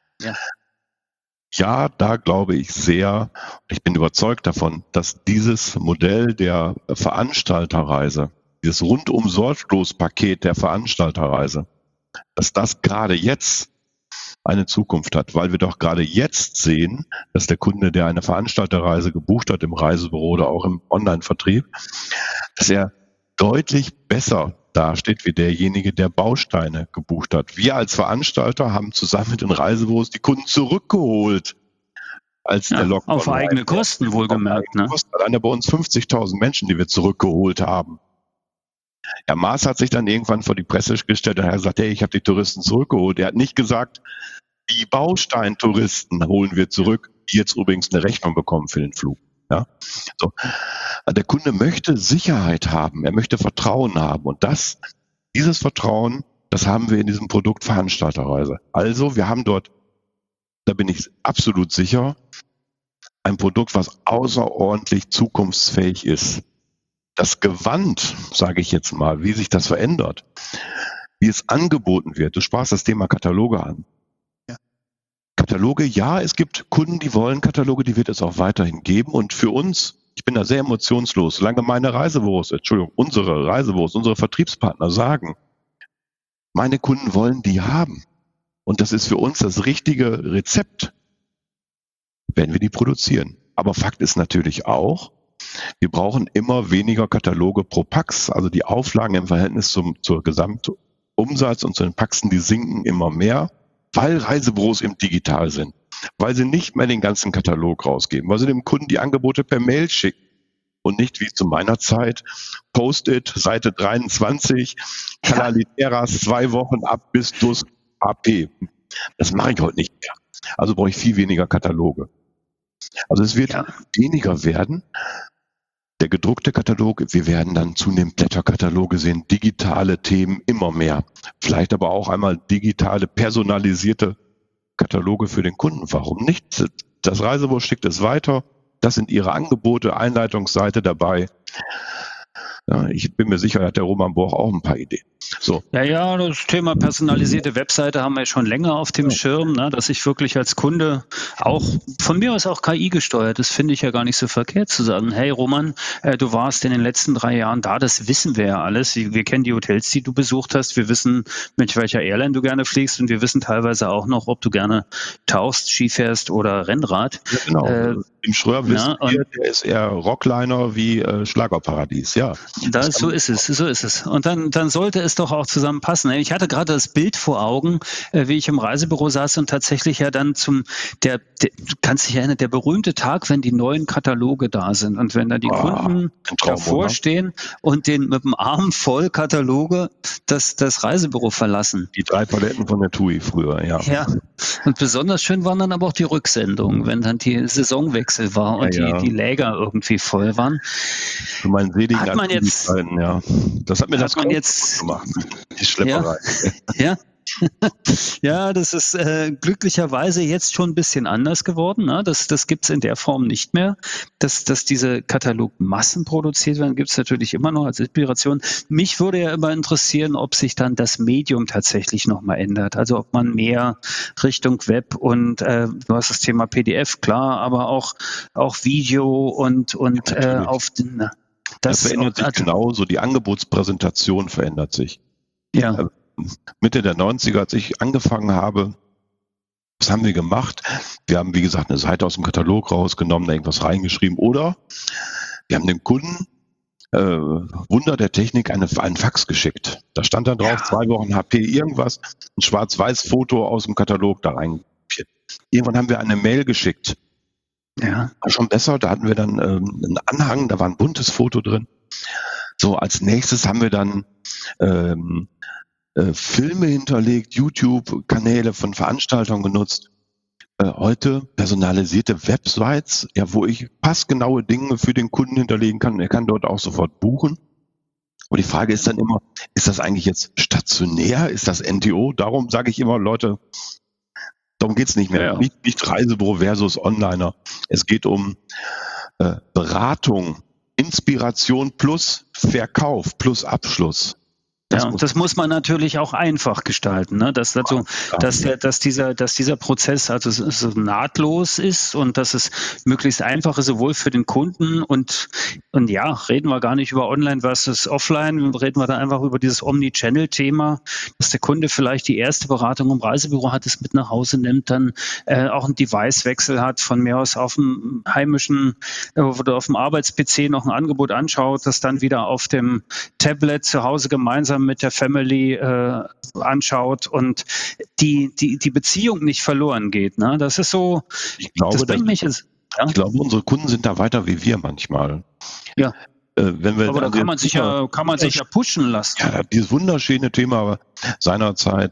Ja, da glaube ich sehr, ich bin überzeugt davon, dass dieses Modell der Veranstalterreise, dieses Rundum-Sorglos-Paket der Veranstalterreise, dass das gerade jetzt eine Zukunft hat, weil wir doch gerade jetzt sehen, dass der Kunde, der eine Veranstalterreise gebucht hat im Reisebüro oder auch im Online-Vertrieb, dass er deutlich besser dasteht wie derjenige, der Bausteine gebucht hat. Wir als Veranstalter haben zusammen mit den Reisebüros die Kunden zurückgeholt. Als der Lockdown auf eigene Kosten wohlgemerkt. Ne? Hat einer bei uns 50.000 Menschen, die wir zurückgeholt haben. Herr Maas hat sich dann irgendwann vor die Presse gestellt und hat gesagt, hey, ich habe die Touristen zurückgeholt. Er hat nicht gesagt, die Bausteintouristen holen wir zurück, die jetzt übrigens eine Rechnung bekommen für den Flug. Ja? So. Der Kunde möchte Sicherheit haben, er möchte Vertrauen haben. Und dieses Vertrauen, das haben wir in diesem Produkt Veranstalterreise. Also wir haben dort, da bin ich absolut sicher, ein Produkt, was außerordentlich zukunftsfähig ist. Das Gewand, sage ich jetzt mal, wie sich das verändert, wie es angeboten wird. Du sprachst das Thema Kataloge an. Ja. Kataloge, ja, es gibt Kunden, die wollen Kataloge, die wird es auch weiterhin geben. Und für uns, ich bin da sehr emotionslos, solange unsere Reisebüros, unsere Vertriebspartner sagen, meine Kunden wollen die haben. Und das ist für uns das richtige Rezept, wenn wir die produzieren. Aber Fakt ist natürlich auch, wir brauchen immer weniger Kataloge pro Pax. Also die Auflagen im Verhältnis zur Gesamtumsatz und zu den Paxen, die sinken immer mehr, weil Reisebüros eben digital sind. Weil sie nicht mehr den ganzen Katalog rausgeben, weil sie dem Kunden die Angebote per Mail schicken. Und nicht wie zu meiner Zeit, Post-it, Seite 23, Calaliteras 2 Wochen ab bis DUS AP. Das mache ich heute nicht mehr. Also brauche ich viel weniger Kataloge. Also es wird weniger werden. Der gedruckte Katalog, wir werden dann zunehmend Blätterkataloge sehen, digitale Themen immer mehr. Vielleicht aber auch einmal digitale, personalisierte Kataloge für den Kunden. Warum nicht? Das Reisebüro schickt es weiter. Das sind ihre Angebote, Einleitungsseite dabei. Ja, ich bin mir sicher, hat der Roman Borch auch ein paar Ideen. So. Ja, das Thema personalisierte Webseite haben wir schon länger auf dem Schirm, ne, dass ich wirklich als Kunde auch, von mir aus auch KI gesteuert, das finde ich ja gar nicht so verkehrt zu sagen, hey Roman, du warst in den letzten 3 Jahren da, das wissen wir ja alles, wir kennen die Hotels, die du besucht hast, wir wissen, mit welcher Airline du gerne fliegst und wir wissen teilweise auch noch, ob du gerne tauchst, Ski fährst oder Rennrad. Ja, genau. Im Schröer wissen wir, der ist eher Rockliner wie Schlagerparadies, ja. So ist es. Und dann sollte es doch auch zusammenpassen. Ich hatte gerade das Bild vor Augen, wie ich im Reisebüro saß und tatsächlich ja dann du kannst dich erinnern, der berühmte Tag, wenn die neuen Kataloge da sind und wenn da die Kunden davor stehen und mit dem Arm voll Kataloge das Reisebüro verlassen. Die 3 Paletten von der TUI früher, ja. Ja, und besonders schön waren dann aber auch die Rücksendungen, wenn dann die Saisonwechsel war und die Läger irgendwie voll waren. Für meinen seligen hat man jetzt, ja. Das hat mir das jetzt gemacht. Die Schlepperei. Ja. Ja, das ist glücklicherweise jetzt schon ein bisschen anders geworden. Ne? Das gibt's in der Form nicht mehr. Dass diese Katalogmassen produziert werden, gibt's natürlich immer noch als Inspiration. Mich würde ja immer interessieren, ob sich dann das Medium tatsächlich nochmal ändert. Also ob man mehr Richtung Web und du hast das Thema PDF, klar, aber auch Video und auf den... Das verändert sich genauso. Die Angebotspräsentation verändert sich. Ja. Mitte der 90er, als ich angefangen habe, was haben wir gemacht? Wir haben, wie gesagt, eine Seite aus dem Katalog rausgenommen, da irgendwas reingeschrieben. Oder wir haben dem Kunden, Wunder der Technik, einen Fax geschickt. Da stand dann drauf, 2 Wochen HP irgendwas, ein Schwarz-Weiß-Foto aus dem Katalog da rein. Irgendwann haben wir eine Mail geschickt. Ja. War schon besser, da hatten wir dann einen Anhang, da war ein buntes Foto drin. So, als nächstes haben wir dann Filme hinterlegt, YouTube-Kanäle von Veranstaltern genutzt. Heute personalisierte Websites, wo ich passgenaue Dinge für den Kunden hinterlegen kann. Er kann dort auch sofort buchen. Und die Frage ist dann immer, ist das eigentlich jetzt stationär? Ist das NTO? Darum sage ich immer, Leute, darum geht's nicht mehr. Ja. Nicht Reisebüro versus Onliner. Es geht um Beratung, Inspiration plus Verkauf plus Abschluss. Das muss man natürlich auch einfach gestalten, ne? Dass dieser Prozess also so nahtlos ist und dass es möglichst einfach ist, sowohl für den Kunden und ja, reden wir gar nicht über Online versus Offline, reden wir da einfach über dieses Omni-Channel-Thema, dass der Kunde vielleicht die erste Beratung im Reisebüro hat, es mit nach Hause nimmt, dann auch einen Device-Wechsel hat, von mir aus auf dem heimischen oder auf dem Arbeits-PC noch ein Angebot anschaut, das dann wieder auf dem Tablet zu Hause gemeinsam gemeinsam mit der Family anschaut und die Beziehung nicht verloren geht. Ne? Das ist so, ich glaube, das bringt mich ins... Ja? Ich glaube, unsere Kunden sind da weiter wie wir manchmal. Ja. Wenn wir aber da kann man sich ja pushen lassen. Ja, dieses wunderschöne Thema seinerzeit,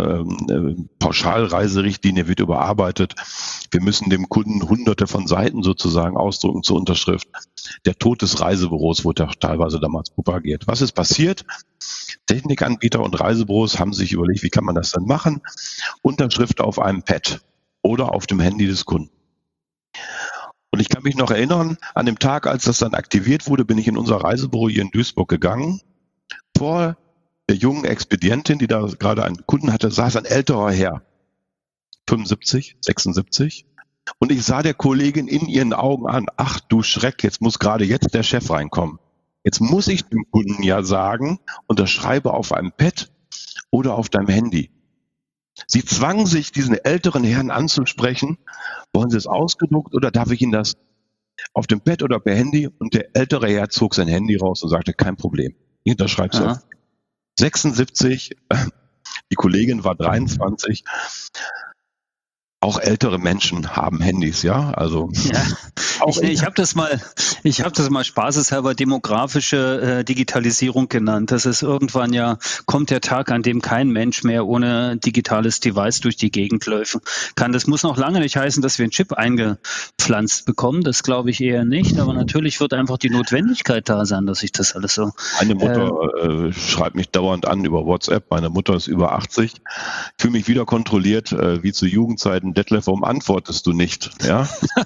Pauschalreiserichtlinie wird überarbeitet. Wir müssen dem Kunden hunderte von Seiten sozusagen ausdrucken zur Unterschrift. Der Tod des Reisebüros wurde ja teilweise damals propagiert. Was ist passiert? Technikanbieter und Reisebüros haben sich überlegt, wie kann man das dann machen? Unterschrift auf einem Pad oder auf dem Handy des Kunden. Und ich kann mich noch erinnern, an dem Tag, als das dann aktiviert wurde, bin ich in unser Reisebüro hier in Duisburg gegangen. Vor der jungen Expedientin, die da gerade einen Kunden hatte, saß ein älterer Herr, 75, 76. Und ich sah der Kollegin in ihren Augen an, ach du Schreck, jetzt muss gerade jetzt der Chef reinkommen. Jetzt muss ich dem Kunden ja sagen, unterschreibe auf einem Pad oder auf deinem Handy. Sie zwang sich, diesen älteren Herrn anzusprechen. Wollen Sie es ausgedruckt oder darf ich Ihnen das auf dem Pad oder per Handy? Und der ältere Herr zog sein Handy raus und sagte, kein Problem. Ich unterschreibe es. 76, die Kollegin war 23. Auch ältere Menschen haben Handys, ja. Also ja. Ich habe das mal spaßeshalber demografische Digitalisierung genannt. Das ist irgendwann kommt der Tag, an dem kein Mensch mehr ohne digitales Device durch die Gegend laufen kann. Das muss noch lange nicht heißen, dass wir einen Chip eingepflanzt bekommen. Das glaube ich eher nicht. Aber natürlich wird einfach die Notwendigkeit da sein, dass ich das alles so. Meine Mutter schreibt mich dauernd an über WhatsApp. Meine Mutter ist über 80. Ich fühle mich wieder kontrolliert, wie zu Jugendzeiten. Detlef, warum antwortest du nicht? Ja?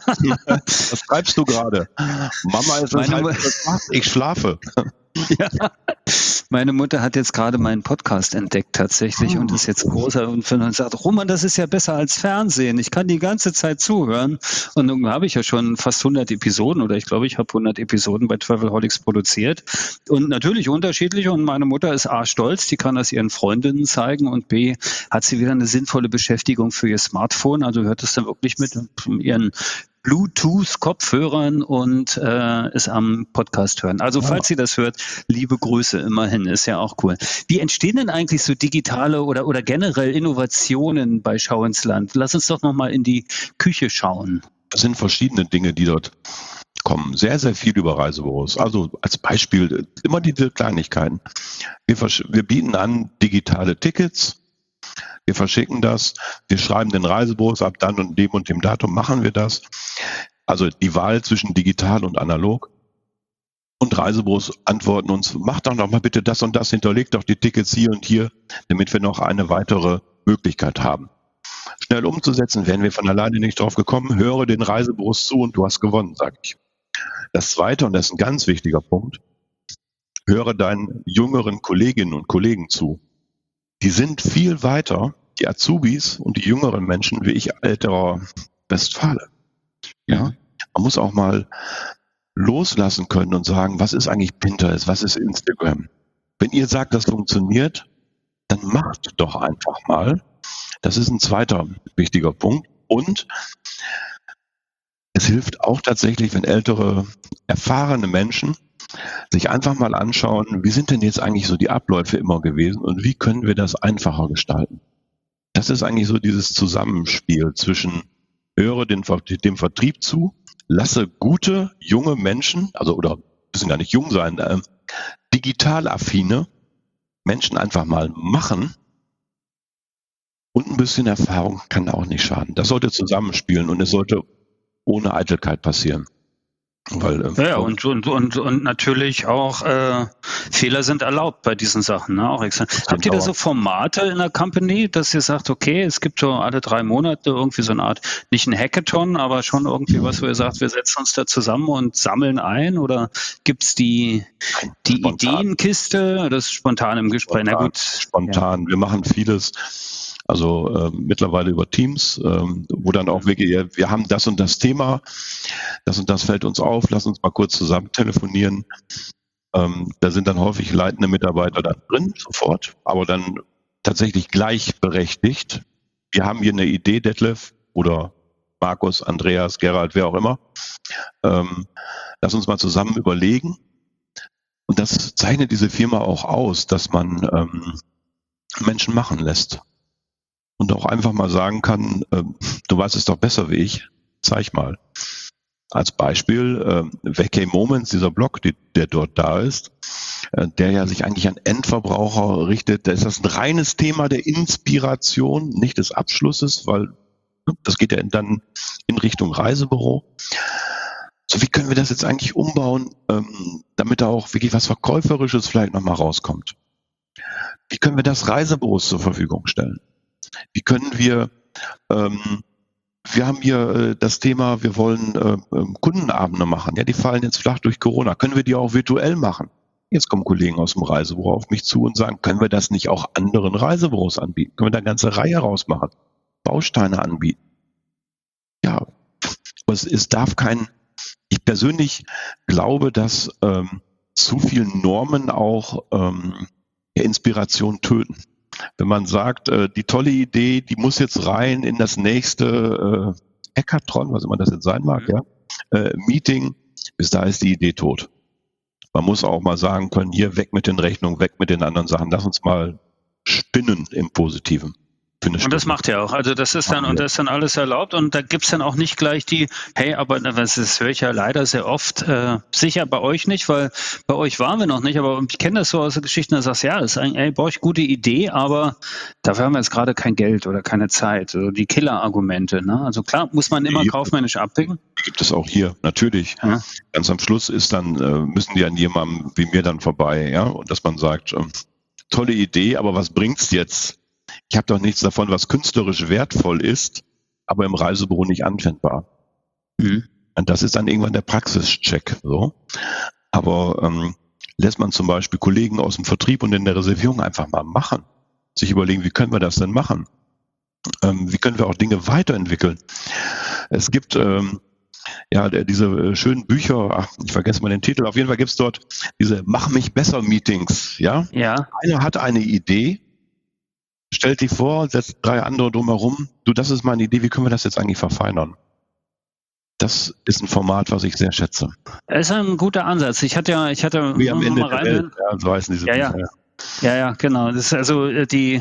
Was schreibst du gerade? Mama ist ich schlafe. Ja. Meine Mutter hat jetzt gerade meinen Podcast entdeckt tatsächlich und ist jetzt großer und sagt, Roman, das ist ja besser als Fernsehen. Ich kann die ganze Zeit zuhören. Und nun habe ich ja schon fast 100 Episoden oder ich glaube, ich habe 100 Episoden bei Travelholics produziert und natürlich unterschiedlich und meine Mutter ist A, stolz, die kann das ihren Freundinnen zeigen und B, hat sie wieder eine sinnvolle Beschäftigung für ihr Smartphone, also hört es dann wirklich mit ihren Bluetooth-Kopfhörern und ist am Podcast hören. Also falls Sie das hört, liebe Grüße immerhin, ist ja auch cool. Wie entstehen denn eigentlich so digitale oder generell Innovationen bei Schau ins Land? Lass uns doch nochmal in die Küche schauen. Das sind verschiedene Dinge, die dort kommen. Sehr, sehr viel über Reisebüros. Also als Beispiel immer diese Kleinigkeiten. Wir bieten an digitale Tickets. Wir verschicken das, wir schreiben den Reisebüros ab dann und dem Datum machen wir das. Also die Wahl zwischen digital und analog. Und Reisebüros antworten uns, macht doch noch mal bitte das und das, hinterlegt doch die Tickets hier und hier, damit wir noch eine weitere Möglichkeit haben. Schnell umzusetzen, wären wir von alleine nicht drauf gekommen, höre den Reisebüros zu und du hast gewonnen, sage ich. Das Zweite, und das ist ein ganz wichtiger Punkt, höre deinen jüngeren Kolleginnen und Kollegen zu. Die sind viel weiter, die Azubis und die jüngeren Menschen, wie ich älterer Westfale. Ja, man muss auch mal loslassen können und sagen, was ist eigentlich Pinterest, was ist Instagram? Wenn ihr sagt, das funktioniert, dann macht doch einfach mal. Das ist ein zweiter wichtiger Punkt. Und es hilft auch tatsächlich, wenn ältere, erfahrene Menschen sich einfach mal anschauen, wie sind denn jetzt eigentlich so die Abläufe immer gewesen und wie können wir das einfacher gestalten? Das ist eigentlich so dieses Zusammenspiel zwischen höre dem Vertrieb zu, lasse gute, junge Menschen, oder müssen gar nicht jung sein, digital affine Menschen einfach mal machen und ein bisschen Erfahrung kann auch nicht schaden. Das sollte zusammenspielen und es sollte ohne Eitelkeit passieren. Weil, und natürlich auch Fehler sind erlaubt bei diesen Sachen. Ne? Auch extra. Habt ihr da so Formate in der Company, dass ihr sagt, okay, es gibt so alle 3 Monate irgendwie so eine Art, nicht ein Hackathon, aber schon irgendwie was, wo ihr sagt, wir setzen uns da zusammen und sammeln ein? Oder gibt's die Ideenkiste, das ist spontan im Gespräch? Spontan. Ja. Wir machen vieles. Also mittlerweile über Teams, wo dann auch wirklich, wir haben das und das Thema, das und das fällt uns auf, lass uns mal kurz zusammen telefonieren. Da sind dann häufig leitende Mitarbeiter dann drin, sofort, aber dann tatsächlich gleichberechtigt. Wir haben hier eine Idee, Detlef oder Markus, Andreas, Gerald, wer auch immer. Lass uns mal zusammen überlegen. Und Und das zeichnet diese Firma auch aus, dass man Menschen machen lässt. Und auch einfach mal sagen kann, du weißt es doch besser wie ich, zeig mal. Als Beispiel, Vacay Moments, dieser Blog, der dort da ist, der ja sich eigentlich an Endverbraucher richtet, da ist das ein reines Thema der Inspiration, nicht des Abschlusses, weil das geht ja dann in Richtung Reisebüro. So, wie können wir das jetzt eigentlich umbauen, damit da auch wirklich was Verkäuferisches vielleicht nochmal rauskommt? Wie können wir das Reisebüros zur Verfügung stellen? Wie können wir haben hier das Thema, wir wollen Kundenabende machen. Ja, die fallen jetzt flach durch Corona. Können wir die auch virtuell machen? Jetzt kommen Kollegen aus dem Reisebüro auf mich zu und sagen, können wir das nicht auch anderen Reisebüros anbieten? Können wir da eine ganze Reihe rausmachen? Bausteine anbieten? Ja, aber es darf ich persönlich glaube, dass zu viele Normen auch Inspiration töten. Wenn man sagt, die tolle Idee, die muss jetzt rein in das nächste Hackathon, was immer das jetzt sein mag, Meeting, bis da ist die Idee tot. Man muss auch mal sagen können, hier weg mit den Rechnungen, weg mit den anderen Sachen, lass uns mal spinnen im Positiven. Und das macht er auch. Also das ist dann alles erlaubt und da gibt's dann auch nicht gleich aber das höre ich ja leider sehr oft, sicher bei euch nicht, weil bei euch waren wir noch nicht, aber ich kenne das so aus der Geschichte, da sagst du, ja, das ist eigentlich bei euch gute Idee, aber dafür haben wir jetzt gerade kein Geld oder keine Zeit. Also die Killer-Argumente. Ne? Also klar, muss man immer kaufmännisch abwägen. Gibt es auch hier, natürlich. Ja. Ganz am Schluss ist dann, müssen die an jemandem wie mir dann vorbei, ja, und dass man sagt, tolle Idee, aber was bringt's jetzt? Ich habe doch nichts davon, was künstlerisch wertvoll ist, aber im Reisebüro nicht anwendbar. Mhm. Und das ist dann irgendwann der Praxischeck. So. Aber lässt man zum Beispiel Kollegen aus dem Vertrieb und in der Reservierung einfach mal machen, sich überlegen, wie können wir das denn machen? Wie können wir auch Dinge weiterentwickeln? Es gibt diese schönen Bücher, ich vergesse mal den Titel, auf jeden Fall gibt es dort diese Mach-mich-besser-Meetings. Ja? Einer hat eine Idee, stellt die vor, setzt 3 andere drumherum. Du, das ist meine Idee, wie können wir das jetzt eigentlich verfeinern? Das ist ein Format, was ich sehr schätze. Das ist ein guter Ansatz. Ich hatte wie am Ende der Welt, so heißen diese Bücher. Ja, genau. Das ist also die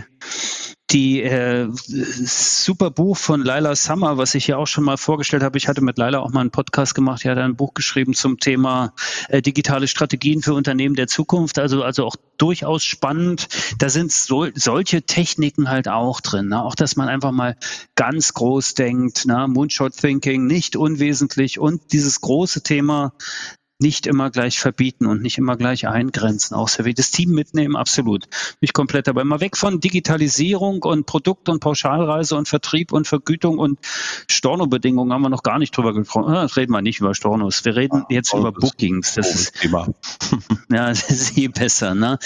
super Buch von Lila Summer, was ich ja auch schon mal vorgestellt habe. Ich hatte mit Lila auch mal einen Podcast gemacht. Die hat ein Buch geschrieben zum Thema digitale Strategien für Unternehmen der Zukunft. Also auch durchaus spannend. Da sind solche Techniken halt auch drin. Ne? Auch, dass man einfach mal ganz groß denkt. Ne? Moonshot Thinking, nicht unwesentlich. Und dieses große Thema nicht immer gleich verbieten und nicht immer gleich eingrenzen. Auch sehr wie das Team mitnehmen, absolut. Nicht komplett, aber immer weg von Digitalisierung und Produkt- und Pauschalreise und Vertrieb und Vergütung und Storno-Bedingungen haben wir noch gar nicht drüber gesprochen. Reden wir nicht über Stornos. Wir reden jetzt über Bookings. Das ist Thema. Ja, das ist eh besser. Ne?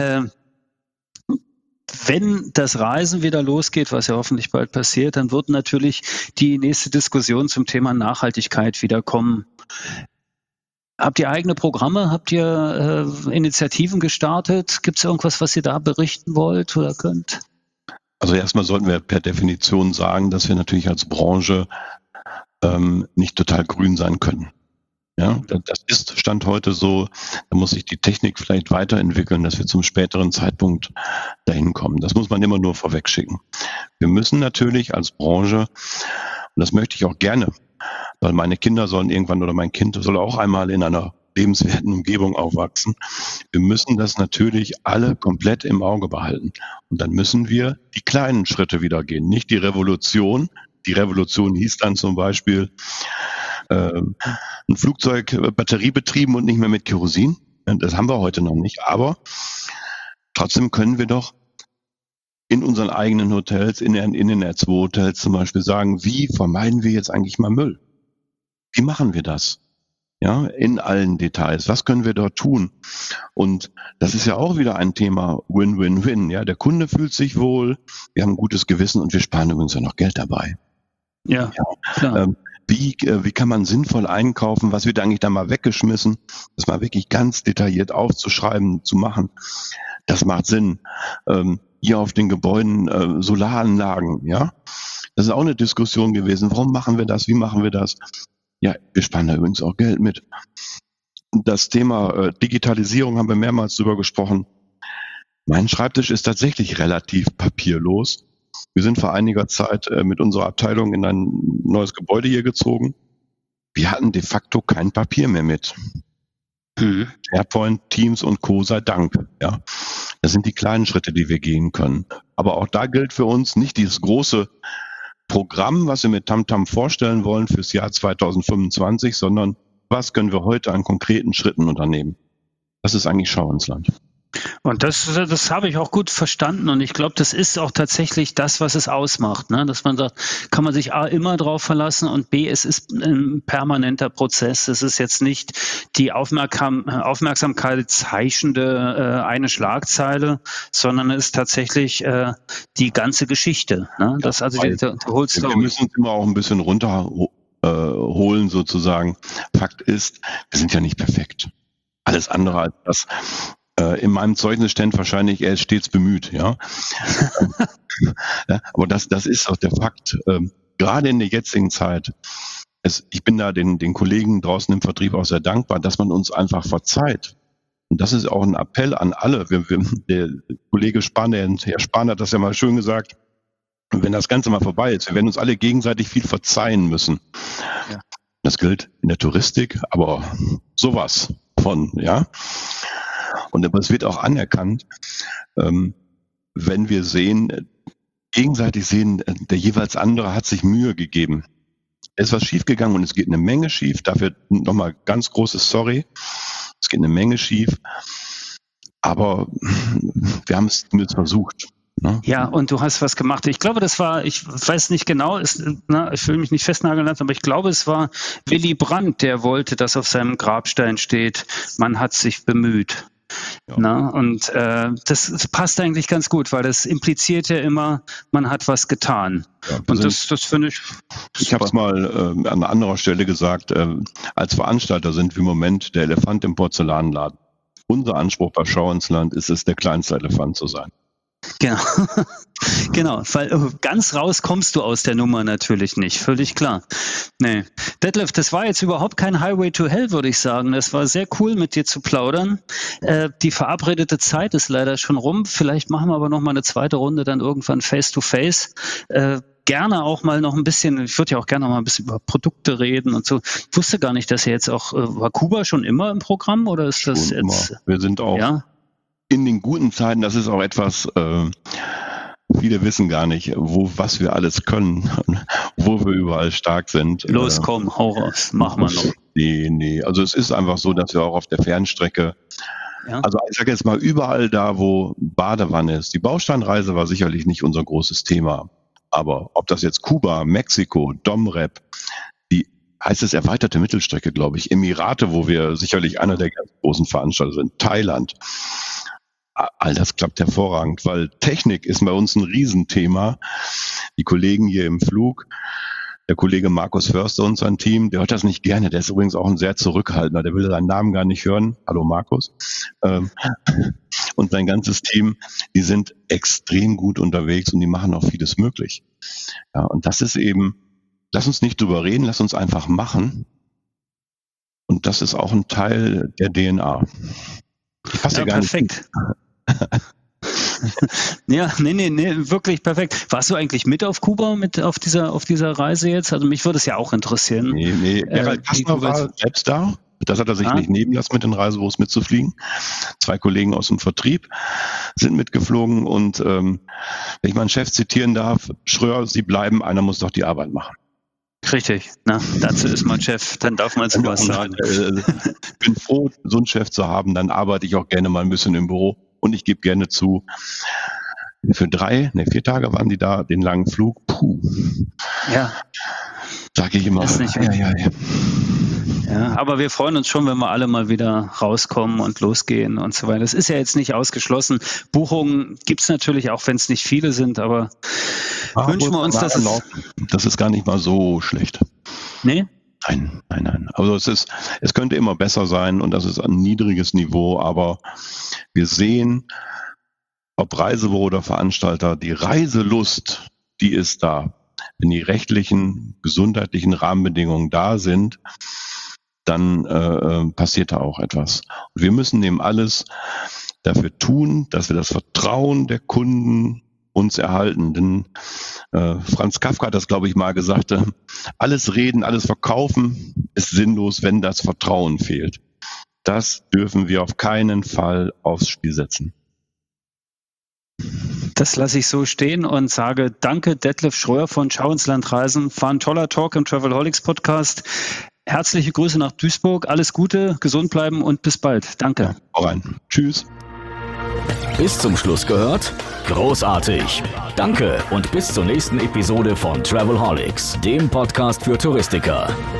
Wenn das Reisen wieder losgeht, was ja hoffentlich bald passiert, dann wird natürlich die nächste Diskussion zum Thema Nachhaltigkeit wieder kommen. Habt ihr eigene Programme? Habt ihr Initiativen gestartet? Gibt es irgendwas, was ihr da berichten wollt oder könnt? Also erstmal sollten wir per Definition sagen, dass wir natürlich als Branche nicht total grün sein können. Ja, das ist Stand heute so, da muss sich die Technik vielleicht weiterentwickeln, dass wir zum späteren Zeitpunkt dahin kommen. Das muss man immer nur vorweg schicken. Wir müssen natürlich als Branche, und das möchte ich auch gerne, weil meine Kinder sollen irgendwann oder mein Kind soll auch einmal in einer lebenswerten Umgebung aufwachsen. Wir müssen das natürlich alle komplett im Auge behalten. Und dann müssen wir die kleinen Schritte wieder gehen, nicht die Revolution. Die Revolution hieß dann zum Beispiel ein Flugzeug batteriebetrieben und nicht mehr mit Kerosin. Das haben wir heute noch nicht. Aber trotzdem können wir doch in unseren eigenen Hotels, in den R2-Hotels zum Beispiel sagen, wie vermeiden wir jetzt eigentlich mal Müll? Wie machen wir das? Ja, in allen Details. Was können wir dort tun? Und das ist ja auch wieder ein Thema Win-Win-Win. Ja, der Kunde fühlt sich wohl, wir haben ein gutes Gewissen und wir sparen übrigens ja noch Geld dabei. Ja, klar. Wie kann man sinnvoll einkaufen? Was wird eigentlich da mal weggeschmissen? Das mal wirklich ganz detailliert aufzuschreiben, zu machen. Das macht Sinn. Hier auf den Gebäuden Solaranlagen, ja. Das ist auch eine Diskussion gewesen. Warum machen wir das? Wie machen wir das? Ja, wir sparen da übrigens auch Geld mit. Das Thema Digitalisierung haben wir mehrmals drüber gesprochen. Mein Schreibtisch ist tatsächlich relativ papierlos. Wir sind vor einiger Zeit mit unserer Abteilung in ein neues Gebäude hier gezogen. Wir hatten de facto kein Papier mehr mit. SharePoint, Teams und Co. sei Dank. Ja, das sind die kleinen Schritte, die wir gehen können. Aber auch da gilt für uns nicht dieses große Programm, was wir mit TamTam vorstellen wollen fürs Jahr 2025, sondern was können wir heute an konkreten Schritten unternehmen. Das ist eigentlich Schau ins Land. Und das habe ich auch gut verstanden und ich glaube, das ist auch tatsächlich das, was es ausmacht, ne? Dass man sagt, kann man sich A immer drauf verlassen und B, es ist ein permanenter Prozess. Es ist jetzt nicht die Aufmerksamkeit zeichende eine Schlagzeile, sondern es ist tatsächlich die ganze Geschichte, ne? Das also die Whole Story. Wir müssen uns immer auch ein bisschen runterholen sozusagen. Fakt ist, wir sind ja nicht perfekt. Alles andere als das. In meinem Zeugnis steht wahrscheinlich, er ist stets bemüht, ja. Ja, aber das ist auch der Fakt. Gerade in der jetzigen Zeit, ich bin da den Kollegen draußen im Vertrieb auch sehr dankbar, dass man uns einfach verzeiht. Und das ist auch ein Appell an alle. Der Kollege Herr Spahn hat das ja mal schön gesagt, wenn das Ganze mal vorbei ist, wir werden uns alle gegenseitig viel verzeihen müssen. Ja. Das gilt in der Touristik, aber sowas von, ja. Und es wird auch anerkannt, wenn wir gegenseitig sehen, der jeweils andere hat sich Mühe gegeben. Es ist was schiefgegangen und es geht eine Menge schief. Dafür nochmal ganz großes Sorry. Es geht eine Menge schief. Aber wir haben es zumindest versucht. Ne? Ja, und du hast was gemacht. Ich glaube, das war, ich weiß nicht genau, ich will mich nicht festnageln lassen, aber ich glaube, es war Willy Brandt, der wollte, dass auf seinem Grabstein steht, man hat sich bemüht. Ja. Na, und das passt eigentlich ganz gut, weil das impliziert ja immer, man hat was getan. Ja, und das finde ich. Ich habe es mal an anderer Stelle gesagt, als Veranstalter sind wir im Moment der Elefant im Porzellanladen. Unser Anspruch bei Schau ins Land ist es, der kleinste Elefant zu sein. Genau, genau, weil ganz raus kommst du aus der Nummer natürlich nicht, völlig klar. Nee. Detlef, das war jetzt überhaupt kein Highway to Hell, würde ich sagen. Das war sehr cool, mit dir zu plaudern. Die verabredete Zeit ist leider schon rum. Vielleicht machen wir aber noch mal eine zweite Runde dann irgendwann face to face. Gerne auch mal noch ein bisschen, ich würde ja auch gerne noch mal ein bisschen über Produkte reden und so. Ich wusste gar nicht, dass ihr jetzt auch, war Kuba schon immer im Programm oder ist das schon jetzt? Immer. Wir sind auch in den guten Zeiten, das ist auch etwas, viele wissen gar nicht, was wir alles können, wo wir überall stark sind. Los, komm, hau raus, machen wir noch. Nee, also es ist einfach so, dass wir auch auf der Fernstrecke, also ich sage jetzt mal überall da, wo Badewanne ist. Die Bausteinreise war sicherlich nicht unser großes Thema, aber ob das jetzt Kuba, Mexiko, Domrep, die heißt es erweiterte Mittelstrecke, glaube ich, Emirate, wo wir sicherlich einer der ganz großen Veranstalter sind, Thailand, all das klappt hervorragend, weil Technik ist bei uns ein Riesenthema. Die Kollegen hier im Flug, der Kollege Markus Förster und sein Team, der hört das nicht gerne, der ist übrigens auch ein sehr zurückhaltender, der will seinen Namen gar nicht hören. Hallo Markus. Und sein ganzes Team, die sind extrem gut unterwegs und die machen auch vieles möglich. Ja, und das ist eben, lass uns nicht drüber reden, lass uns einfach machen. Und das ist auch ein Teil der DNA. Ich passe gar perfekt. Ja, nee, wirklich perfekt. Warst du eigentlich mit auf Kuba, auf dieser Reise jetzt? Also mich würde es ja auch interessieren. Nee, Gerald Kastner war selbst da. Das hat er sich nicht nehmen lassen, mit den Reisebüros mitzufliegen. 2 Kollegen aus dem Vertrieb sind mitgeflogen und wenn ich meinen Chef zitieren darf, Schröer, Sie bleiben, einer muss doch die Arbeit machen. Richtig, dazu ist man Chef, dann darf man sowas sagen. Ich bin froh, so einen Chef zu haben, dann arbeite ich auch gerne mal ein bisschen im Büro und ich gebe gerne zu, für 4 Tage waren die da, den langen Flug, Ja. Sage ich immer. Ja, aber wir freuen uns schon, wenn wir alle mal wieder rauskommen und losgehen und so weiter. Das ist ja jetzt nicht ausgeschlossen. Buchungen gibt es natürlich auch, wenn es nicht viele sind, aber wünschen wir uns, dass das ist gar nicht mal so schlecht. Nee? Nein. Also es könnte immer besser sein und das ist ein niedriges Niveau, aber wir sehen, ob Reisebüro oder Veranstalter, die Reiselust, die ist da. Wenn die rechtlichen, gesundheitlichen Rahmenbedingungen da sind, dann passiert da auch etwas. Und wir müssen eben alles dafür tun, dass wir das Vertrauen der Kunden uns erhalten. Denn Franz Kafka hat das, glaube ich, mal gesagt, alles reden, alles verkaufen ist sinnlos, wenn das Vertrauen fehlt. Das dürfen wir auf keinen Fall aufs Spiel setzen. Das lasse ich so stehen und sage danke, Detlef Schröer von Schau ins Land Reisen. War ein toller Talk im Travelholics Podcast. Herzliche Grüße nach Duisburg. Alles Gute, gesund bleiben und bis bald. Danke. Ja, auch rein. Tschüss. Bis zum Schluss gehört? Großartig. Danke und bis zur nächsten Episode von Travelholics, dem Podcast für Touristiker.